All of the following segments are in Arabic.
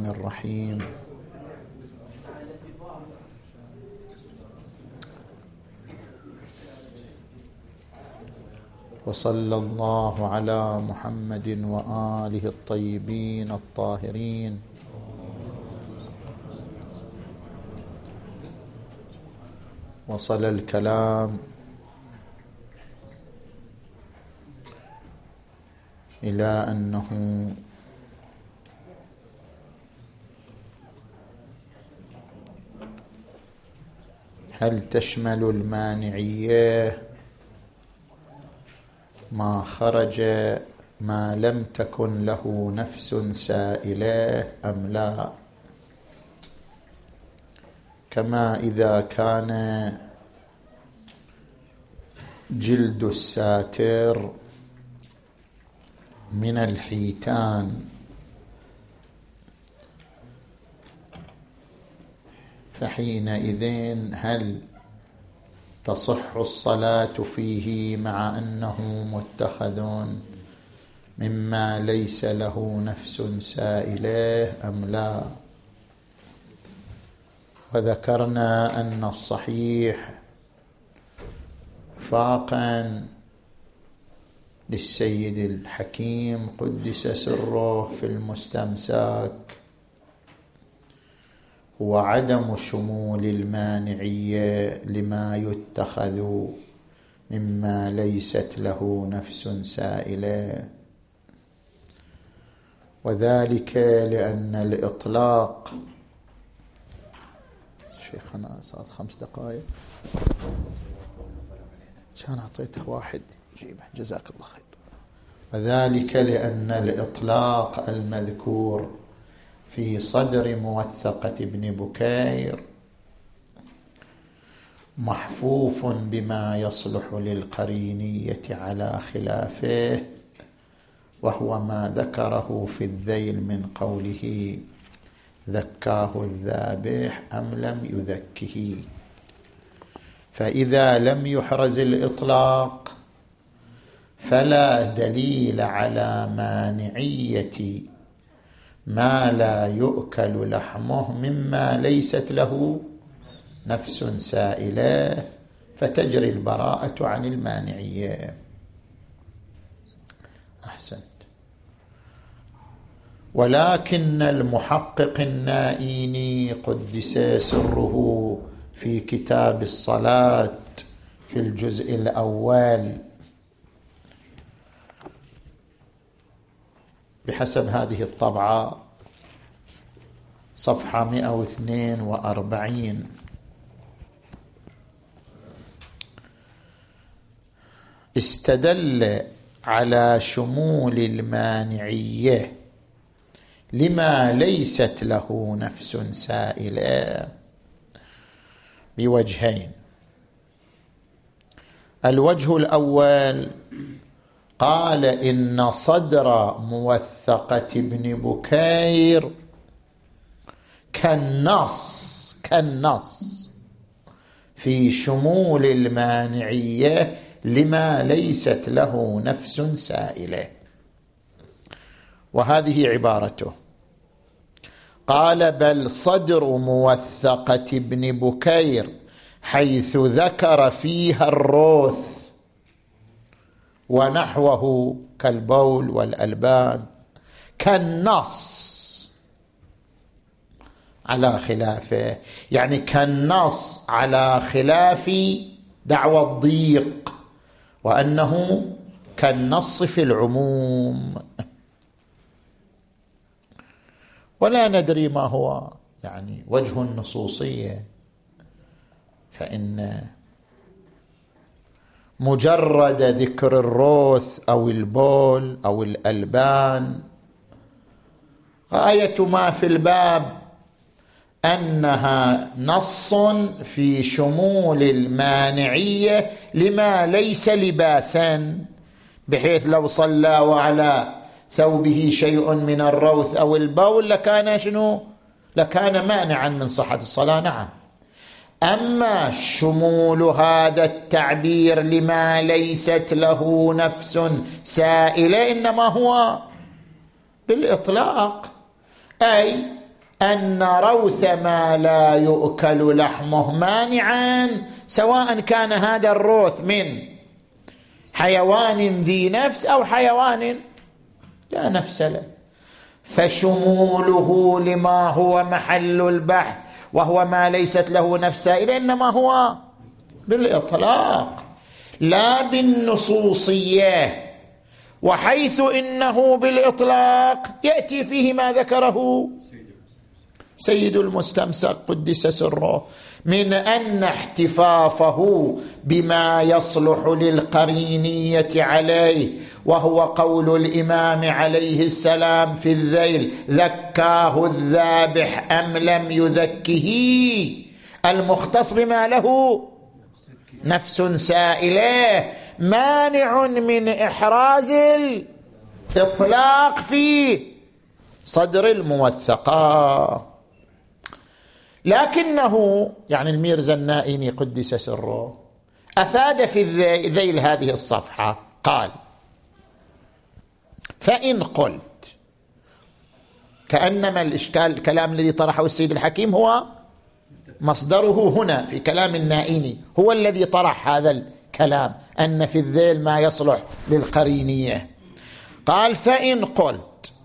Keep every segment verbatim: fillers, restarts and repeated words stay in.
الرحيم. وصلى الله على محمد وآله الطيبين الطاهرين. وصل الكلام إلى أنه هل تشمل المانعية ما خرج ما لم تكن له نفس سائلة أم لا؟ كما إذا كان جلد الساتر من الحيتان فحينئذ هل تصح الصلاة فيه مع أنه متخذ مما ليس له نفس سائلة أم لا؟ وذكرنا أن الصحيح وفاقا للسيد الحكيم قدس سره في المستمساك وعدم شمول المانعية لما يتخذ مما ليست له نفس سائلة، وذلك لأن الإطلاق شيخنا صار خمس دقائق كان أعطيته واحد جيبه جزاك الله خير. وذلك لأن الإطلاق المذكور في صدر موثقة ابن بكير محفوف بما يصلح للقرينية على خلافه، وهو ما ذكره في الذيل من قوله ذكاه الذابح أم لم يذكه. فإذا لم يحرز الإطلاق فلا دليل على مانعية ما لا يؤكل لحمه مما ليست له نفس سائلة، فتجري البراءة عن المانعية. أحسنت. ولكن المحقق النائيني قدس سره في كتاب الصلاة في الجزء الأول بحسب هذه الطبعة صفحة مئة واثنين وأربعين استدل على شمول المانعية لما ليست له نفس سائلة بوجهين. الوجه الأول قال إن صدر موثقة ابن بكير كالنص كالنص في شمول المانعية لما ليست له نفس سائلة، وهذه عبارته. قال بل صدر موثقة ابن بكير حيث ذكر فيها الروث ونحوه كالبول والألبان كالنص على خلافه، يعني كالنص على خلاف دعوى الضيق، وأنه كالنص في العموم. ولا ندري ما هو يعني وجه النصوصية، فإن مجرد ذكر الروث أو البول أو الألبان غاية ما في الباب أنها نص في شمول المانعية لما ليس لباسا، بحيث لو صلى وعلى ثوبه شيء من الروث أو البول لكان شنو؟ لكان مانعا من صحة الصلاة. نعم. أما شمول هذا التعبير لما ليست له نفس سائلة إنما هو بالإطلاق، أي أن روث ما لا يؤكل لحمه مانعا، سواء كان هذا الروث من حيوان ذي نفس أو حيوان لا نفس له. فشموله لما هو محل البحث وهو ما ليست له نفس سائلة إنما هو بالإطلاق لا بالنصوصية، وحيث إنه بالإطلاق يأتي فيه ما ذكره سيد المستمسك قدس سره من أن احتفافه بما يصلح للقرينية عليه، وهو قول الإمام عليه السلام في الذيل: ذكاه الذابح أم لم يذكه، المختص بما له نفس سائلة، مانع من إحراز الإطلاق في صدر الموثقات. لكنه يعني الميرزا النائيني قدس سره أفاد في الذيل هذه الصفحة، قال: فإن قلت، كأنما الإشكال الكلام الذي طرحه السيد الحكيم هو مصدره هنا في كلام النائيني، هو الذي طرح هذا الكلام أن في الذيل ما يصلح للقرينية. قال: فإن قلت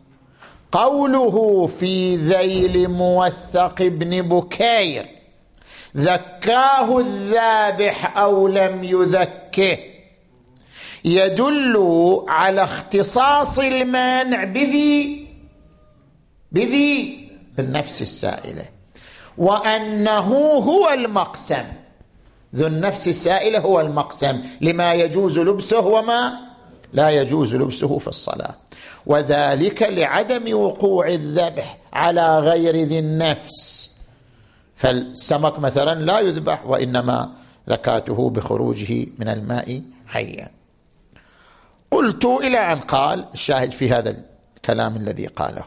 قوله في ذيل موثق ابن بكير ذكاه الذابح أو لم يذكه يدل على اختصاص المانع بذي بذي النفس السائلة، وأنه هو المقسم، ذو النفس السائلة هو المقسم لما يجوز لبسه وما لا يجوز لبسه في الصلاة، وذلك لعدم وقوع الذبح على غير ذي النفس. فالسمك مثلا لا يذبح، وإنما ذكاته بخروجه من الماء حيا. قلت إلى أن قال الشاهد في هذا الكلام الذي قاله: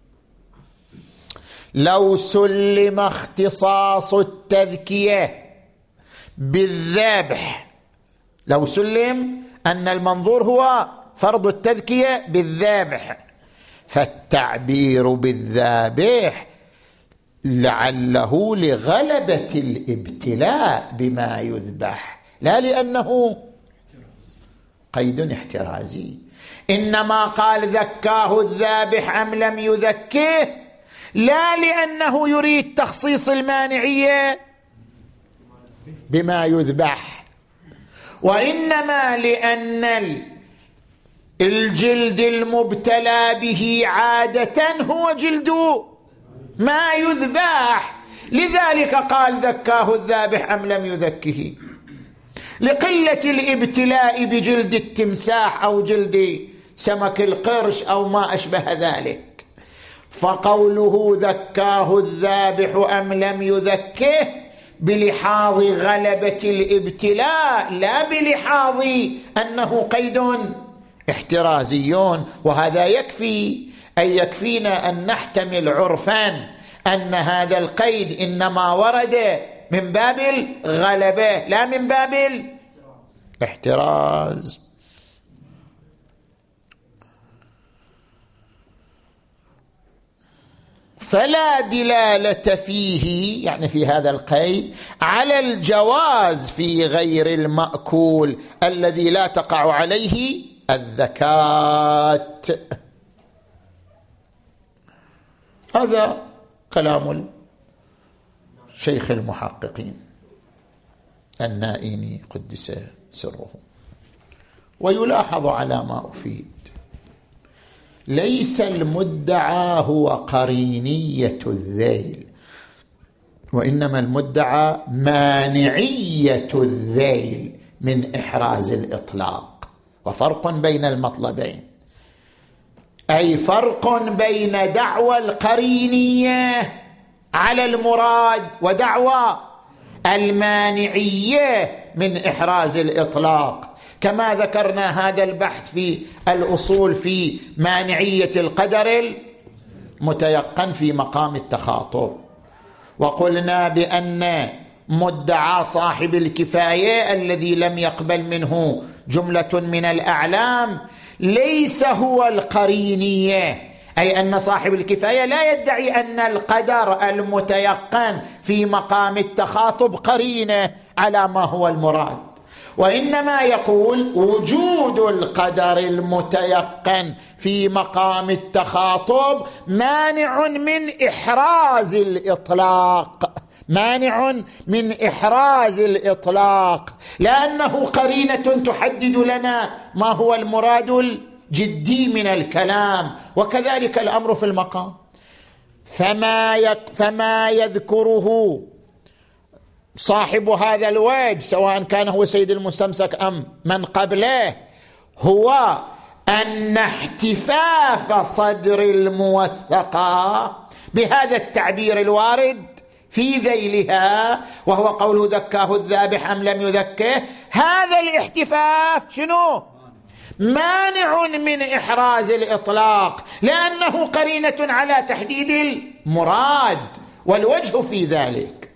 لو سلم اختصاص التذكية بالذابح، لو سلم أن المنظور هو فرض التذكية بالذابح، فالتعبير بالذابح لعله لغلبة الابتلاء بما يذبح، لا لأنه قيد احترازي. إنما قال ذكاه الذابح أم لم يذكه لا لأنه يريد تخصيص المانعية بما يذبح، وإنما لأن الجلد المبتلى به عادة هو جلد ما يذبح، لذلك قال ذكاه الذابح أم لم يذكه، لقلة الابتلاء بجلد التمساح أو جلد سمك القرش أو ما أشبه ذلك. فقوله ذكاه الذابح أم لم يذكه بلحاظ غلبة الابتلاء، لا بلحاظ أنه قيد احترازيون. وهذا يكفي أي يكفينا أن نحتمل عرفا أن هذا القيد إنما ورد من باب الغلبة لا من باب الاحتراز. فلا دلالة فيه يعني في هذا القيد على الجواز في غير المأكول الذي لا تقع عليه الذكاة. هذا كلام شيخ المحققين النائيني قدس سره. ويلاحظ على ما أفيد ليس المدعى هو قرينية الذيل، وإنما المدعى مانعية الذيل من إحراز الإطلاق، وفرق بين المطلبين، أي فرق بين دعوى القرينية على المراد ودعوى المانعية من إحراز الإطلاق، كما ذكرنا هذا البحث في الأصول في مانعية القدر المتيقن في مقام التخاطب، وقلنا بأن مدعى صاحب الكفاية الذي لم يقبل منه جملة من الأعلام ليس هو القرينية أي أن صاحب الكفاية لا يدعي أن القدر المتيقن في مقام التخاطب قرينة على ما هو المراد، وإنما يقول وجود القدر المتيقن في مقام التخاطب مانع من إحراز الإطلاق، مانع من إحراز الإطلاق، لأنه قرينة تحدد لنا ما هو المراد الجدي من الكلام. وكذلك الأمر في المقام، فما, يك فما يذكره صاحب هذا الوجه سواء كان هو سيد المستمسك أم من قبله هو أن احتفاف صدر الموثقة بهذا التعبير الوارد في ذيلها، وهو قوله ذكاه الذابح أم لم يذكه، هذا الاحتفاف شنو؟ مانع من إحراز الإطلاق، لأنه قرينة على تحديد المراد. والوجه في ذلك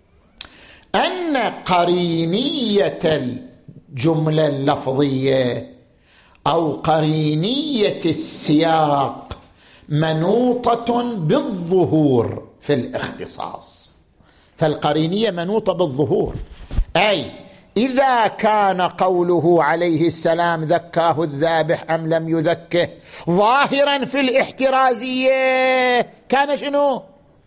أن قرينية الجملة اللفظية أو قرينية السياق منوطة بالظهور في الاختصاص، فالقرينية منوطة بالظهور، أي إذا كان قوله عليه السلام ذكاه الذابح أم لم يذكه ظاهرا في الاحترازية كان شنو؟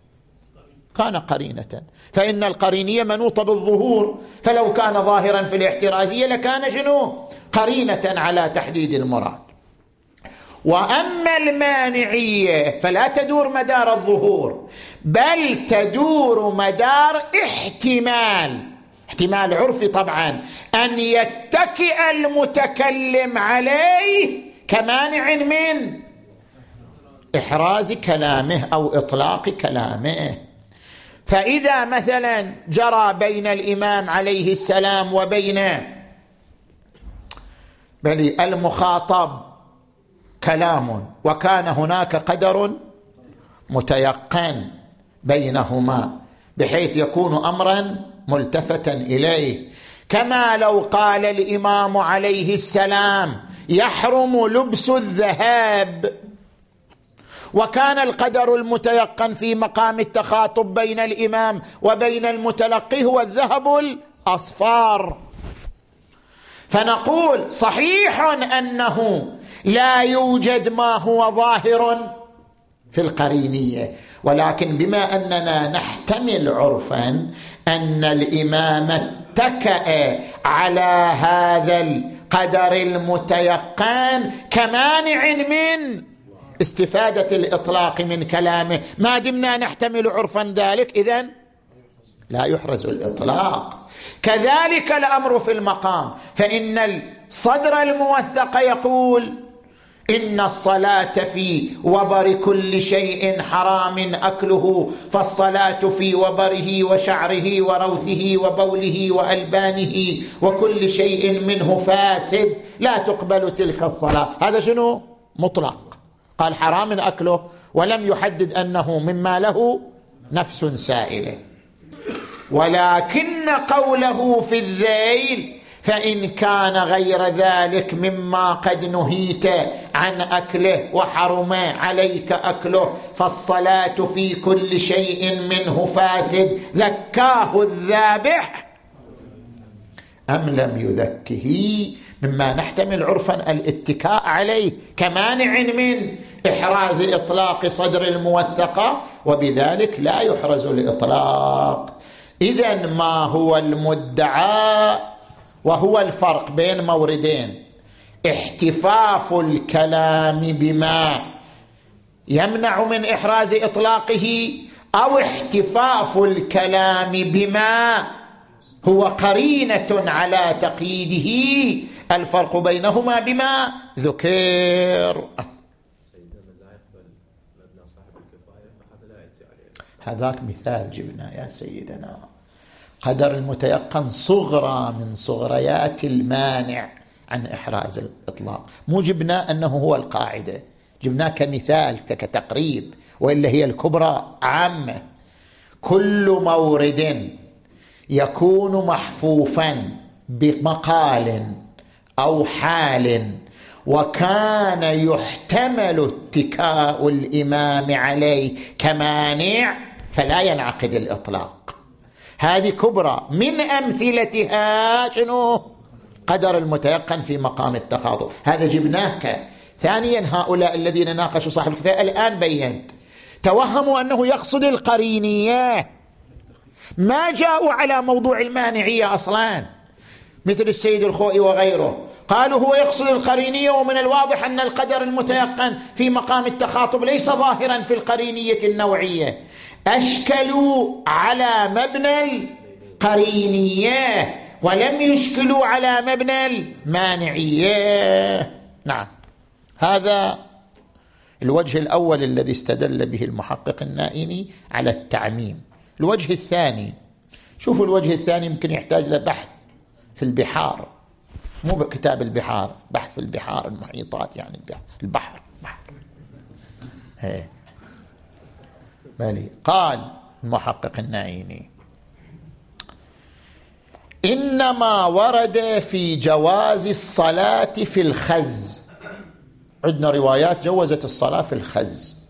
كان قرينة، فإن القرينية منوطة بالظهور، فلو كان ظاهرا في الاحترازية لكان شنو؟ قرينة على تحديد المراد. وأما المانعية فلا تدور مدار الظهور، بل تدور مدار احتمال، احتمال عرفي طبعا، أن يتكئ المتكلم عليه كمانع من إحراز كلامه أو إطلاق كلامه. فإذا مثلا جرى بين الإمام عليه السلام وبين بل المخاطب كلام، وكان هناك قدر متيقن بينهما بحيث يكون أمرا ملتفتا إليه، كما لو قال الإمام عليه السلام يحرم لبس الذهب، وكان القدر المتيقن في مقام التخاطب بين الإمام وبين المتلقي هو الذهب الأصفار، فنقول صحيح أنه لا يوجد ما هو ظاهر في القرينية، ولكن بما أننا نحتمل عرفا أن الإمام اتكأ على هذا القدر المتيقن كمانع من استفادة الإطلاق من كلامه، ما دمنا نحتمل عرفا ذلك إذن لا يحرز الإطلاق. كذلك الأمر في المقام، فإن الصدر الموثق يقول إن الصلاة في وبر كل شيء حرام أكله، فالصلاة في وبره وشعره وروثه وبوله وألبانه وكل شيء منه فاسد لا تقبل تلك الصلاة. هذا شنو؟ مطلق، قال حرام أكله ولم يحدد أنه مما له نفس سائلة. ولكن قوله في الذيل فإن كان غير ذلك مما قد نهيت عن أكله وحرم عليك أكله فالصلاة في كل شيء منه فاسد ذكاه الذابح أم لم يذكه، مما نحتمل عرفا الاتكاء عليه كمانع من إحراز إطلاق صدر الموثقة، وبذلك لا يحرز الإطلاق. إذن ما هو المدعى؟ وهو الفرق بين موردين: احتفاف الكلام بما يمنع من إحراز إطلاقه، أو احتفاف الكلام بما هو قرينة على تقييده. الفرق بينهما بما ذكر. هذاك مثال جبنا يا سيدنا، قدر المتيقن صغرى من صغريات المانع عن إحراز الإطلاق، مو جبنا أنه هو القاعدة، جبناه كمثال كتقريب، وإلا هي الكبرى عامة. كل مورد يكون محفوفا بمقال أو حال وكان يحتمل اتكاء الإمام عليه كمانع فلا ينعقد الإطلاق. هذه كبرى. من أمثلتها شنو؟ قدر المتيقن في مقام التخاطب، هذا جبناك. ثانيا هؤلاء الذين ناقشوا صاحب الكفاية الآن بينت توهموا أنه يقصد القرينية، ما جاءوا على موضوع المانعية أصلا، مثل السيد الخوئي وغيره، قالوا هو يقصد القرينية، ومن الواضح أن القدر المتيقن في مقام التخاطب ليس ظاهرا في القرينية النوعية. أشكلوا على مبنى القرينية ولم يشكلوا على مبنى المانعية. نعم، هذا الوجه الأول الذي استدل به المحقق النائني على التعميم. الوجه الثاني، شوفوا الوجه الثاني يمكن يحتاج لبحث في البحار، مو بكتاب البحار، بحث في البحار المحيطات، يعني البحر بحر. ايه بالي. قال المحقق النائني إنما ورد في جواز الصلاة في الخز، عندنا روايات جوزت الصلاة في الخز،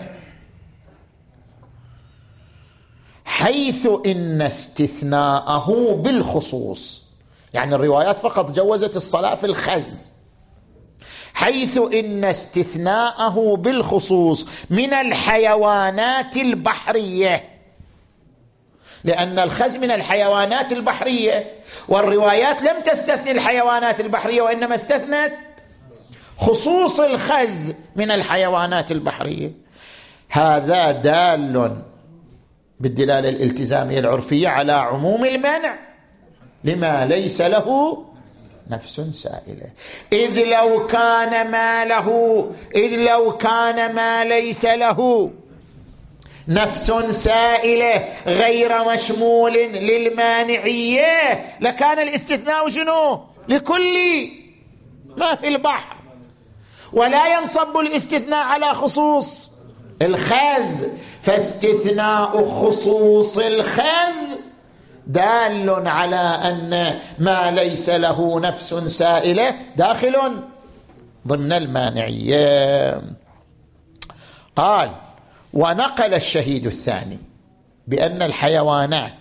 حيث إن استثناءه بالخصوص، يعني الروايات فقط جوزت الصلاة في الخز، حيث إن استثناءه بالخصوص من الحيوانات البحرية، لأن الخز من الحيوانات البحرية، والروايات لم تستثني الحيوانات البحرية وإنما استثنت خصوص الخز من الحيوانات البحرية. هذا دال بالدلالة الالتزامية العرفية على عموم المنع لما ليس له نفس سائلة. إذ لو كان ما له إذ لو كان ما ليس له نفس سائلة غير مشمول للمانعية لكان الاستثناء شنو؟ لكل ما في البحر، ولا ينصب الاستثناء على خصوص الخز، فاستثناء خصوص الخز دال على أن ما ليس له نفس سائلة داخل ضمن المانعية. قال ونقل الشهيد الثاني بأن الحيوانات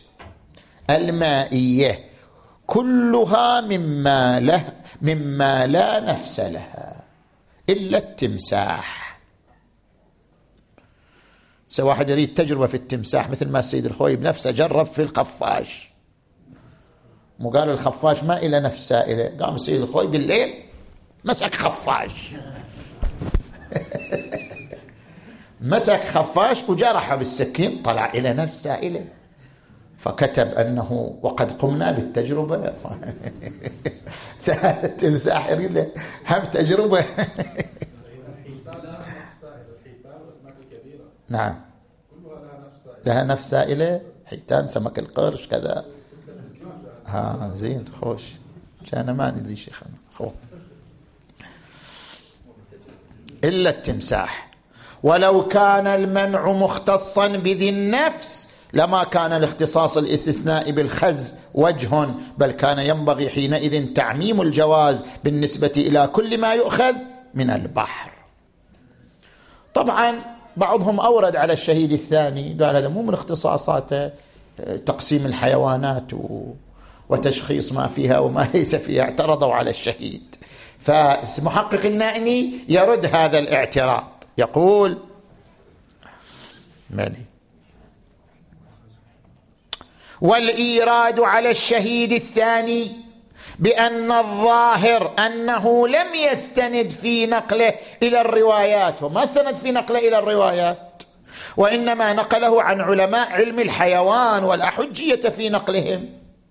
المائية كلها مما, له مما لا نفس لها إلا التمساح. سواء واحد يريد تجربة في التمساح مثل ما السيد الخوي بنفسه جرب في الخفاش، مو قال الخفاش ما إلى نفس سائلة، قام السيد الخوي بالليل مسك خفاش مسك خفاش وجرحه بالسكين، طلع إلى نفس سائلة، فكتب أنه وقد قمنا بالتجربة سهل التمساح يريد هم تجربة نعم لها نفس سائلة، حيتان سمك القرش كذا. ها زين خوش، كان ما ندري شيخنا خو إلا التمساح. ولو كان المنع مختصا بذي النفس لما كان الاختصاص الاستثناء بالخز وجه، بل كان ينبغي حينئذ تعميم الجواز بالنسبة إلى كل ما يؤخذ من البحر. طبعا بعضهم أورد على الشهيد الثاني، قال هذا مو من اختصاصاته تقسيم الحيوانات وتشخيص ما فيها وما ليس فيها، اعترضوا على الشهيد. فمحقق النائني يرد هذا الاعتراض، يقول مالي والإيراد على الشهيد الثاني بأن الظاهر أنه لم يستند في نقله إلى الروايات، وما استند في نقله إلى الروايات وإنما نقله عن علماء علم الحيوان والأحجية في نقلهم،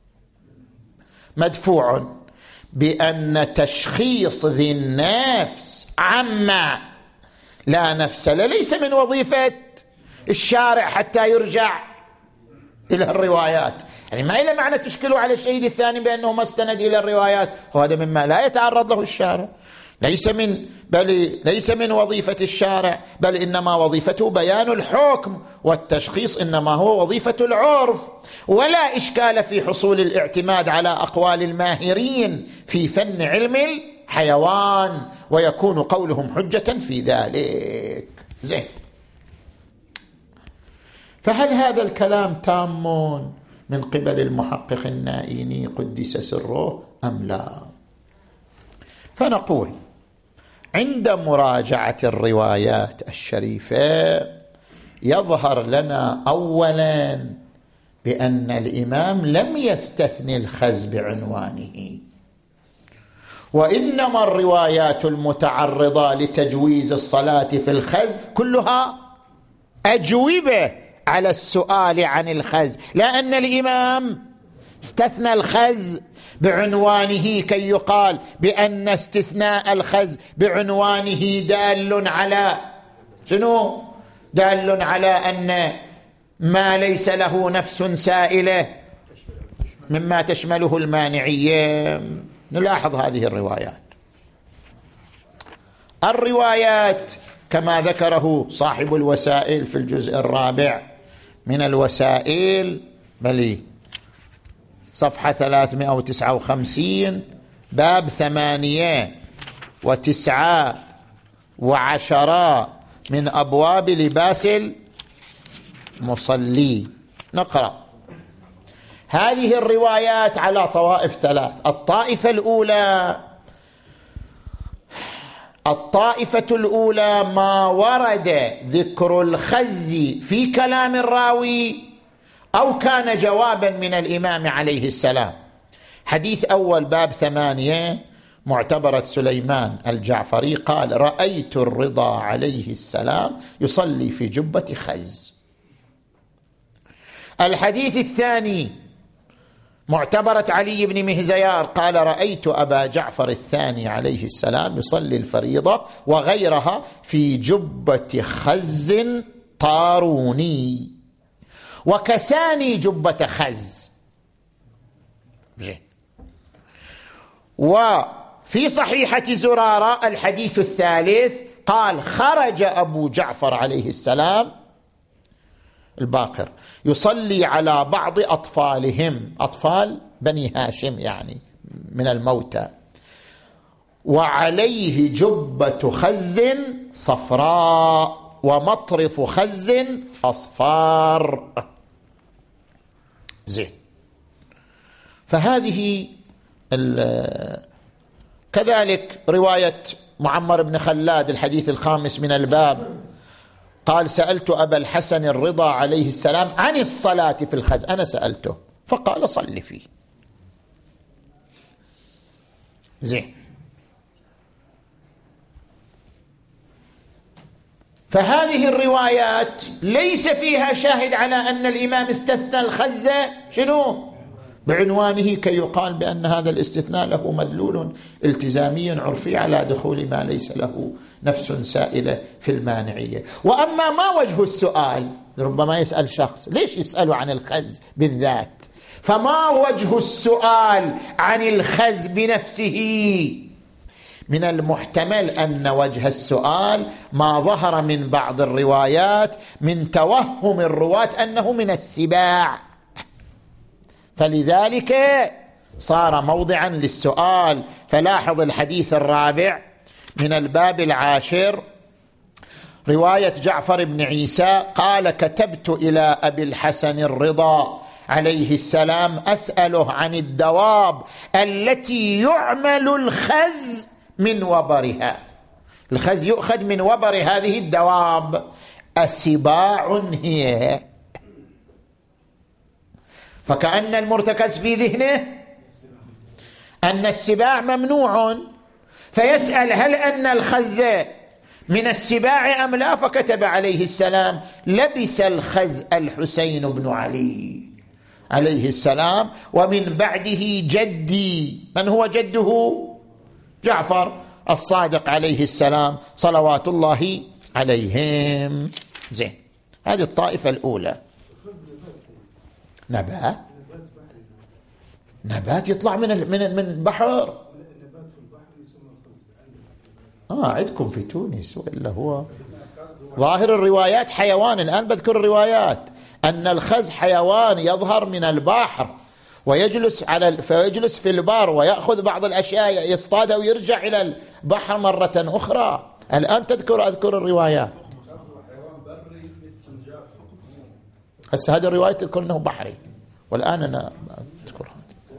مدفوع بأن تشخيص ذي النفس عما لا نفس له ليس من وظيفة الشارع حتى يرجع إلى الروايات. يعني ما إلى معنى تشكلوا على الشهيد الثاني بأنه ما استند إلى الروايات، وهذا مما لا يتعرض له الشارع، ليس من بل ليس من وظيفة الشارع، بل إنما وظيفته بيان الحكم، والتشخيص إنما هو وظيفة العرف. ولا إشكال في حصول الاعتماد على أقوال الماهرين في فن علم حيوان ويكون قولهم حجة في ذلك. زين، فهل هذا الكلام تام من قبل المحقق النائيني قدس سره أم لا؟ فنقول عند مراجعة الروايات الشريفة يظهر لنا أولا بأن الإمام لم يستثني الخز بعنوانه، وإنما الروايات المتعرضة لتجويز الصلاة في الخز كلها أجوبة على السؤال عن الخز، لا أن الإمام استثنى الخز بعنوانه كي يقال بأن استثناء الخز بعنوانه دال على شنو؟ دال على أن ما ليس له نفس سائلة مما تشمله المانعية. نلاحظ هذه الروايات. الروايات كما ذكره صاحب الوسائل في الجزء الرابع من الوسائل، بل صفحة ثلاثمائة وتسعة وخمسين، باب ثمانية وتسعة وعشرة من أبواب لباس المصلي. نقرأ هذه الروايات على طوائف ثلاث. الطائفة الأولى الطائفة الأولى ما ورد ذكر الخز في كلام الراوي أو كان جوابا من الإمام عليه السلام. حديث أول باب ثمانية معتبرة سليمان الجعفري قال: رأيت الرضا عليه السلام يصلي في جبة خز. الحديث الثاني معتبرة علي بن مهزيار قال: رأيت أبا جعفر الثاني عليه السلام يصلي الفريضة وغيرها في جبة خز طاروني وكساني جبة خز. جي. وفي صحيحة زرارة الحديث الثالث قال: خرج أبو جعفر عليه السلام الباقر يصلي على بعض أطفالهم، أطفال بني هاشم يعني من الموتى، وعليه جبة خز صفراء ومطرف خز أصفار. زين. فهذه كذلك رواية معمر بن خلاد الحديث الخامس من الباب قال: سألت أبا الحسن الرضا عليه السلام عن الصلاة في الخز، أنا سألته فقال: صل فيه. زين. فهذه الروايات ليس فيها شاهد على أن الإمام استثنى الخز شنو بعنوانه كي يقال بأن هذا الاستثناء له مدلول التزامي عرفي على دخول ما ليس له نفس سائلة في المانعية. وأما ما وجه السؤال، ربما يسأل شخص ليش يسأل عن الخز بالذات، فما وجه السؤال عن الخز بنفسه؟ من المحتمل أن وجه السؤال ما ظهر من بعض الروايات من توهم الرواة أنه من السباع، فلذلك صار موضعا للسؤال. فلاحظ الحديث الرابع من الباب العاشر رواية جعفر بن عيسى قال: كتبت إلى أبي الحسن الرضا عليه السلام أسأله عن الدواب التي يعمل الخز من وبرها. الخز يؤخذ من وبر هذه الدواب، أسباع هي؟ فكأن المرتكز في ذهنه أن السباع ممنوع، فيسأل هل أن الخز من السباع أم لا؟ فكتب عليه السلام: لبس الخز الحسين بن علي عليه السلام، ومن بعده جدي. من هو جده؟ جعفر الصادق عليه السلام صلوات الله عليهم. زين، هذه الطائفة الأولى. نبات نبات يطلع من من من بحر. اه عندكم في تونس، والا هو ظاهر الروايات حيوان. الآن بذكر الروايات أن الخز حيوان يظهر من البحر، ويجلس على فيجلس في البار ويأخذ بعض الأشياء يصطادها ويرجع إلى البحر مرة أخرى. الآن تذكر أذكر الروايات. هسه هذه الرواية تذكر أنه بحري، والآن أنا أذكرها.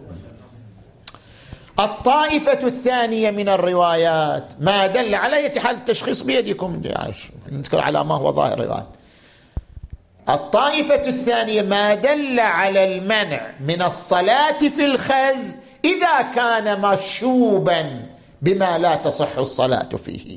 الطائفة الثانية من الروايات ما دل على أي حال التشخيص بيدكم، نذكر على ما هو ظاهر الروايات. الطائفة الثانية ما دل على المنع من الصلاة في الخز إذا كان مشوبا بما لا تصح الصلاة فيه،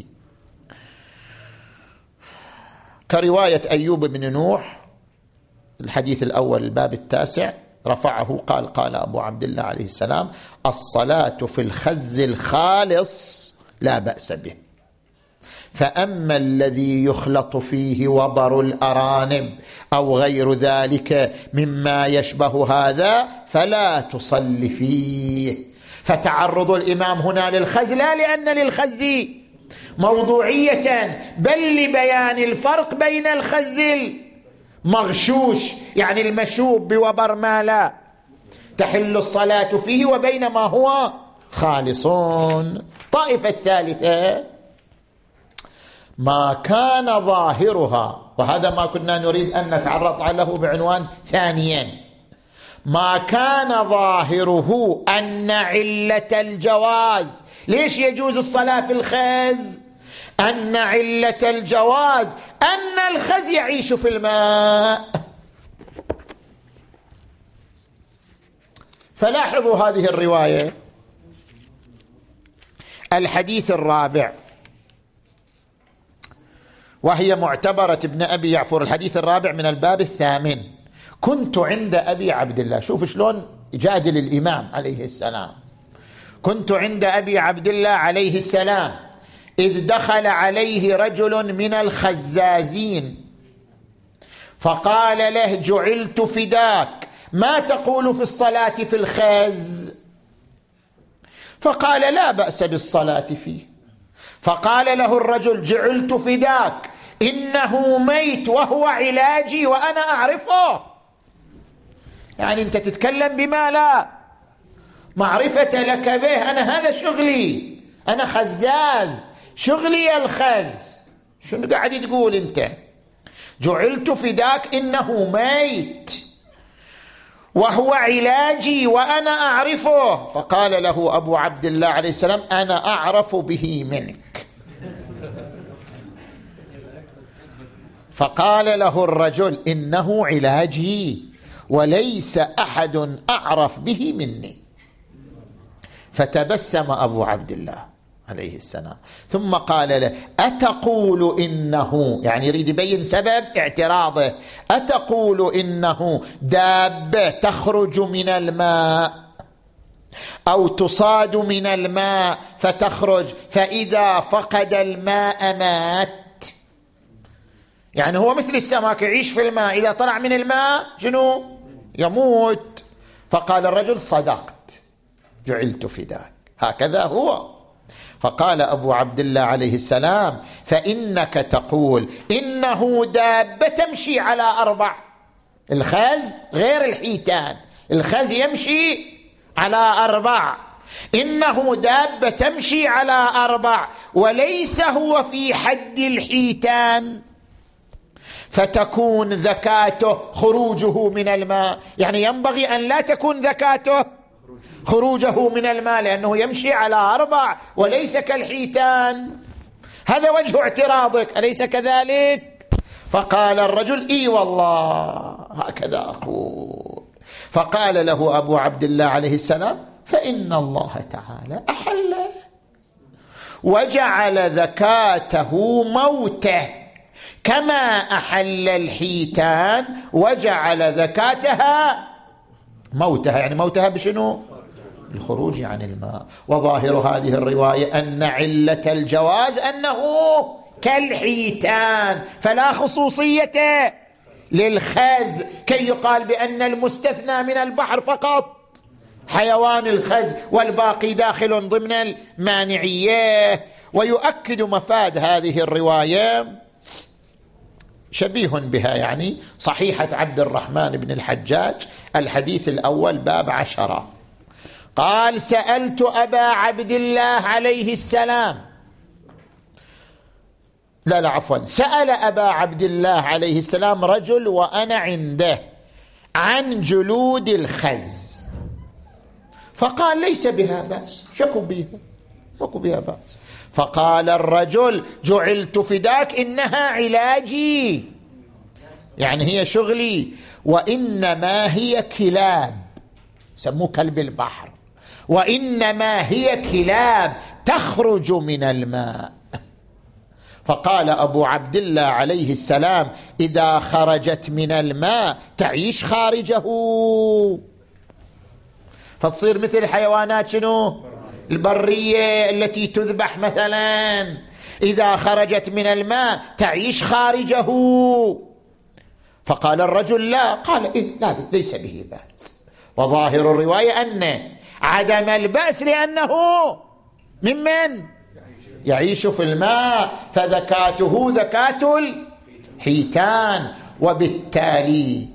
كرواية أيوب بن نوح الحديث الأول الباب التاسع، رفعه قال قال أبو عبد الله عليه السلام: الصلاة في الخز الخالص لا بأس به، فأما الذي يخلط فيه وبر الأرانب أو غير ذلك مما يشبه هذا فلا تصلي فيه. فتعرض الإمام هنا للخز لا لأن للخز موضوعية، بل لبيان الفرق بين الخز المغشوش يعني المشوب بوبر ما لا تحل الصلاة فيه وبين ما هو خالصون. طائفة الثالثة ما كان ظاهرها، وهذا ما كنا نريد أن نتعرض له بعنوان ثانيا، ما كان ظاهره أن علة الجواز، ليش يجوز الصلاة في الخز؟ أن علة الجواز أن الخز يعيش في الماء. فلاحظوا هذه الرواية. الحديث الرابع وهي معتبرة ابن أبي يعفر، الحديث الرابع من الباب الثامن: كنت عند أبي عبد الله. شوف شلون يجادل الإمام عليه السلام. كنت عند أبي عبد الله عليه السلام إذ دخل عليه رجل من الخزازين فقال له: جعلت فداك، ما تقول في الصلاة في الخز؟ فقال: لا بأس بالصلاة فيه. فقال له الرجل: جعلت فداك، إنه ميت وهو علاجي وأنا أعرفه. يعني أنت تتكلم بما لا معرفة لك به، أنا هذا شغلي، أنا خزاز، شغلي الخز. شنو قاعد تقول أنت؟ جعلت فداك إنه ميت وهو علاجي وأنا أعرفه. فقال له أبو عبد الله عليه السلام: أنا أعرف به منك. فقال له الرجل: إنه علاجي وليس أحد أعرف به مني. فتبسم أبو عبد الله عليه السلام ثم قال له: أتقول إنه، يعني يريد يبين سبب اعتراضه، أتقول إنه دابة تخرج من الماء أو تصاد من الماء فتخرج فإذا فقد الماء مات؟ يعني هو مثل السمك يعيش في الماء، إذا طلع من الماء شنو؟ يموت. فقال الرجل: صدقت، جعلت فداك، هكذا هو. فقال أبو عبد الله عليه السلام: فإنك تقول إنه دابة تمشي على أربع. الخز غير الحيتان، الخز يمشي على أربع، إنه دابة تمشي على أربع وليس هو في حد الحيتان، فتكون ذكاته خروجه من الماء. يعني ينبغي أن لا تكون ذكاته خروجه من الماء لأنه يمشي على أربع وليس كالحيتان. هذا وجه اعتراضك، أليس كذلك؟ فقال الرجل: إي والله هكذا أقول. فقال له أبو عبد الله عليه السلام: فإن الله تعالى أحل وجعل ذكاته موته كما أحل الحيتان وجعل ذكاتها موتها. يعني موتها بشنو؟ الخروج عن الماء. وظاهر هذه الرواية أن علة الجواز أنه كالحيتان، فلا خصوصية للخز كي يقال بأن المستثنى من البحر فقط حيوان الخز والباقي داخل ضمن المانعية. ويؤكد مفاد هذه الرواية شبيه بها، يعني صحيحة عبد الرحمن بن الحجاج الحديث الأول باب عشرة. قال: سألت أبا عبد الله عليه السلام، لا لا عفوا سأل أبا عبد الله عليه السلام رجل وأنا عنده عن جلود الخز، فقال: ليس بها بأس، شكوا بها شكوا بها بأس. فقال الرجل: جعلت فداك، إنها علاجي، يعني هي شغلي، وإنما هي كلاب، سموه كلب البحر، وإنما هي كلاب تخرج من الماء. فقال أبو عبد الله عليه السلام: إذا خرجت من الماء تعيش خارجه، فتصير مثل الحيوانات شنو البرية التي تذبح مثلا، إذا خرجت من الماء تعيش خارجه. فقال الرجل: لا. قال: إيه لا ليس به بأس. وظاهر الرواية أن عدم البأس لأنه ممن يعيش في الماء، فذكاته ذكاة الحيتان، وبالتالي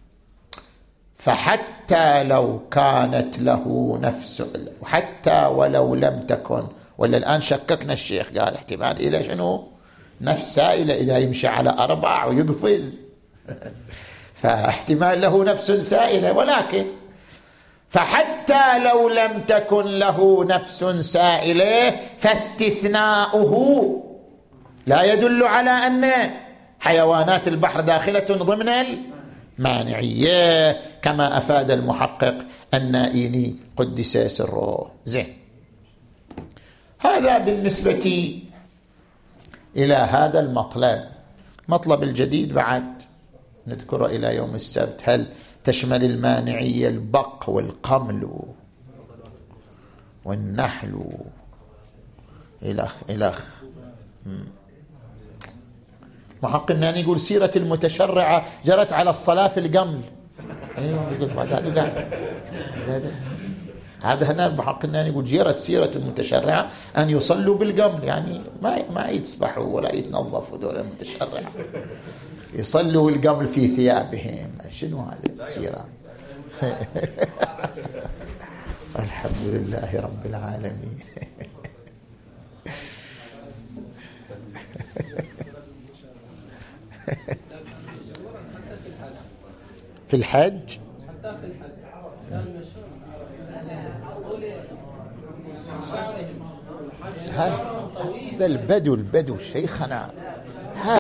فحتى لو كانت له نفس، وحتى ولو لم تكن، ولا الآن شككنا الشيخ قال احتمال إلى شنو نفس سائلة إذا يمشي على أربع ويقفز فاحتمال له نفس سائلة، ولكن فحتى لو لم تكن له نفس سائلة فاستثناؤه لا يدل على أن حيوانات البحر داخلة ضمن المانعية، كما أفاد المحقق النائيني قدس سره. زين، هذا بالنسبة إلى هذا المطلب. مطلب الجديد بعد نذكره إلى يوم السبت: هل تشمل المانعية البق والقمل والنحل إلخ إلخ محق الناني يقول: سيرة المتشرعة جرت على الصلاة في القمل. ايوه قلت بعد هذا هذا هنا محق الناني يقول: جرت سيرة المتشرعة أن يصلوا بالقمل، يعني ما ما يتسبحوا ولا يتنظفوا دول المتشرعة، يصلوا القمل في ثيابهم. شنو هذا السيرة؟ الحمد لله رب العالمين. في الحج هذا البدو البدو شيخنا